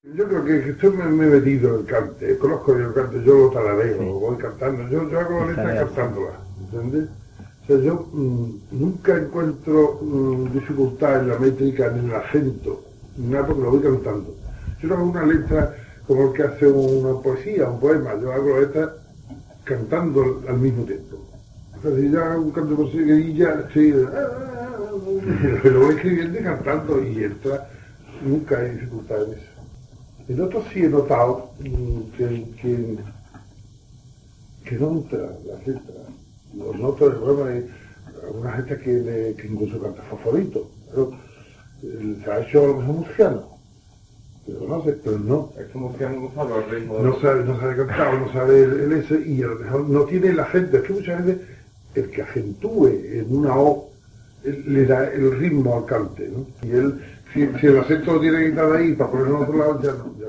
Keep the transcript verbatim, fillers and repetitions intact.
Yo creo que, que estoy me, me he metido el cante, conozco yo el cante, yo lo taladeo, sí. Voy cantando, yo, yo hago la letra cantándola, ¿entiendes? O sea, yo mmm, nunca encuentro mmm, dificultad en la métrica ni en el acento, ni nada porque lo voy cantando. Yo no hago una letra como el que hace una poesía, un poema, yo hago la letra cantando al mismo tiempo. O sea, si yo hago un canto por seguidilla, sí, lo voy escribiendo y cantando y entra, nunca hay dificultad en eso. En otros sí he notado que, que, que no entra las letras. Los noto de broma, hay alguna gente que, le, que incluso canta favorito, pero se ha hecho a lo mejor murciano. Pero no sé, pero no. Es que murciano no sabe el ritmo. No sabe, no sabe cantar, no sabe el, el ese, y a lo mejor no tiene el acento. Es que muchas veces el que acentúe en una O le da el ritmo al cante, ¿no? Y él, si, si el acento lo tiene que quitar ahí para ponerlo en otro lado, ya no. Ya